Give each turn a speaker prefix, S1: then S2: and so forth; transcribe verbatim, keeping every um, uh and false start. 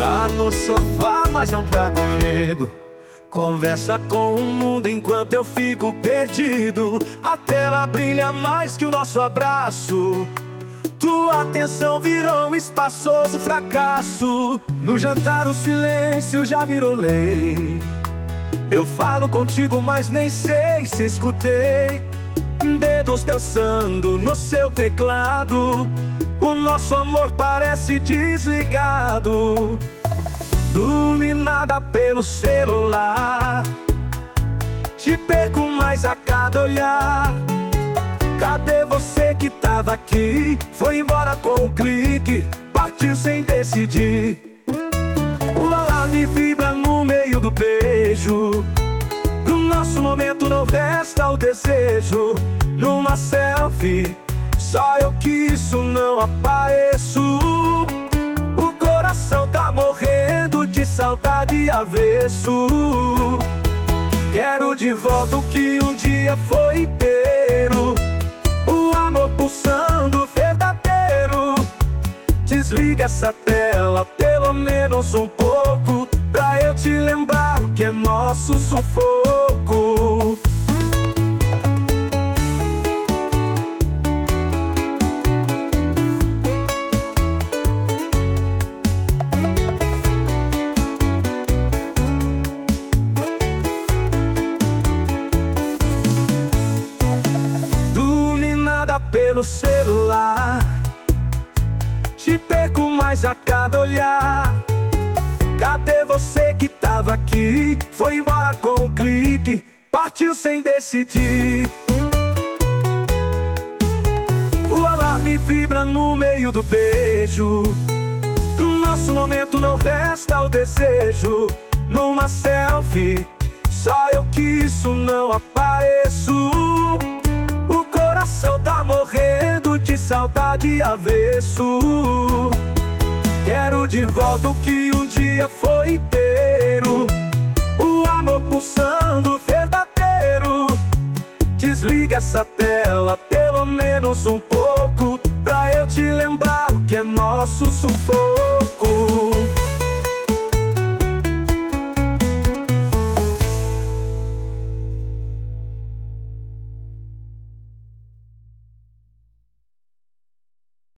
S1: Tá no sofá, mas não tá comigo. Conversa com o mundo enquanto eu fico perdido. A tela brilha mais que o nosso abraço. Tua atenção virou um espaçoso fracasso. No jantar o silêncio já virou lei. Eu falo contigo, mas nem sei se escutei. Dedos dançando no seu teclado. O nosso amor parece desligado. Dominada pelo celular. Te perco mais a cada olhar. Cadê você que tava aqui? Foi embora com um clique, partiu sem decidir. O alarme vibra no meio do beijo. No nosso momento não resta o desejo. Numa selfie, só eu que isso não apareço. O coração tá morrendo de saudade avesso. Quero de volta o que um dia foi inteiro. O amor pulsando verdadeiro. Desliga essa tela, pelo menos um pouco, pra eu te lembrar o que é nosso sufoco. Pelo celular, te perco mais a cada olhar. Cadê você que tava aqui? Foi embora com um clique, partiu sem decidir. O alarme vibra no meio do beijo. No nosso momento não resta o desejo. Numa selfie, só eu que isso não apareço. O coração tá morrendo de saudade avesso. Quero de volta o que um dia foi inteiro. O amor pulsando verdadeiro. Desliga essa tela, pelo menos um pouco,